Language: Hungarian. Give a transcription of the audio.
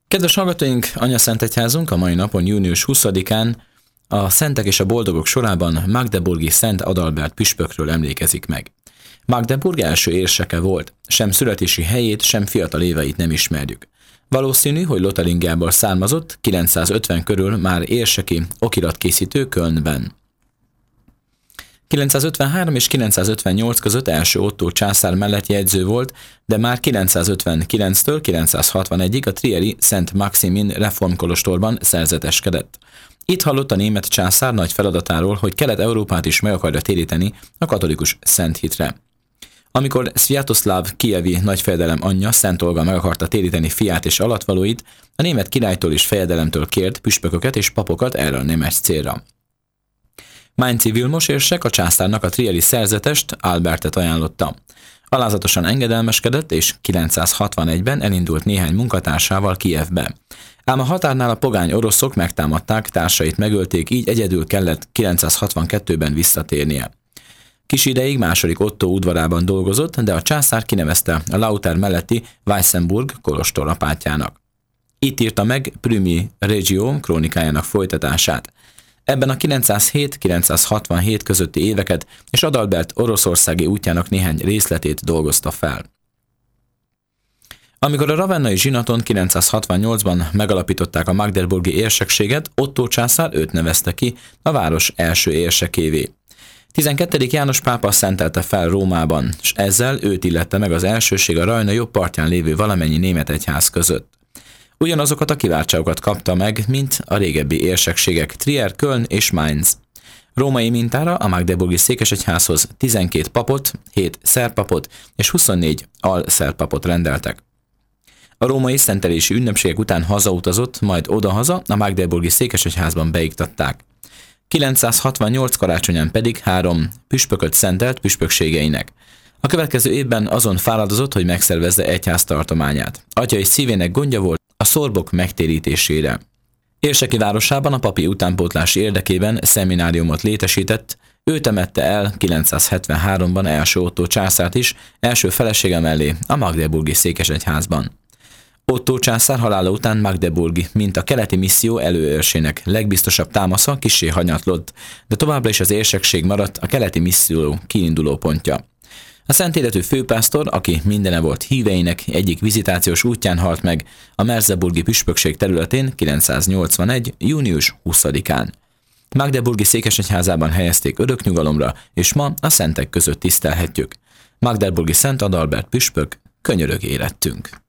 Kedves hallgatóink, Anyaszentegyházunk a mai napon, június 20-án a Szentek és a Boldogok sorában magdeburgi Szent Adalbert püspökről emlékezik meg. Magdeburg első érseke volt, sem születési helyét, sem fiatal éveit nem ismerjük. Valószínű, hogy Lotaringiából származott, 950 körül már érseki okiratkészítő Kölnben. 953 és 958 között első Ottó császár mellett jegyző volt, de már 959-től 961-ig a trieri Szent Maximin reformkolostorban szerzeteskedett. Itt hallott a német császár nagy feladatáról, hogy Kelet-Európát is meg akarja téríteni a katolikus szent hitre. Amikor Sviatoszláv kijevi nagyfejedelem anyja, Szent Olga meg akarta téríteni fiát és alattvalóit, a német királytól és fejedelemtől kért püspököket és papokat erre a nemes célra. Mainzi Vilmos érsek a császárnak a trieri szerzetest, Albertet ajánlotta. Alázatosan engedelmeskedett, és 961-ben elindult néhány munkatársával Kijevbe. Ám a határnál a pogány oroszok megtámadták, társait megölték, így egyedül kellett 962-ben visszatérnie. Kis ideig második Ottó udvarában dolgozott, de a császár kinevezte a Lauter melletti Weissenburg kolostor apátjának. Itt írta meg Prümi Regio krónikájának folytatását. Ebben a 907-967 közötti éveket és Adalbert oroszországi útjának néhány részletét dolgozta fel. Amikor a ravennai zsinaton 968-ban megalapították a magdeburgi érsekséget, Ottó császár őt nevezte ki a város első érsekévé. 12. János pápa szentelte fel Rómában, és ezzel őt illette meg az elsőség a Rajna jobb partján lévő valamennyi német egyház között. Ugyanazokat a kiváltságokat kapta meg, mint a régebbi érsekségek Trier, Köln és Mainz. Római mintára a magdeburgi székesegyházhoz 12 papot, 7 szerpapot és 24 alszerpapot rendeltek. A római szentelési ünnepségek után hazautazott, majd odahaza a magdeburgi székesegyházban beiktatták. 968 karácsonyán pedig 3 püspököt szentelt püspökségeinek. A következő évben azon fáradozott, hogy megszervezze egyháztartományát. Atya és szívének gondja volt a szorbok megtérítésére. Érseki városában a papi utánpótlási érdekében szemináriumot létesített, ő temette el 973-ban első Ottó császárt is, első felesége mellé a magdeburgi székesegyházban. Ottó császár halála után Magdeburg, mint a keleti misszió előőrsének legbiztosabb támasza kissé hanyatlott, de továbbra is az érsekség maradt a keleti misszió kiinduló pontja. A szent életű főpásztor, aki mindene volt híveinek, egyik vizitációs útján halt meg a Merseburgi püspökség területén 981. június 20-án. Magdeburgi székesegyházában helyezték öröknyugalomra, és ma a szentek között tisztelhetjük. Magdeburgi Szent Adalbert püspök, könyörög érettünk.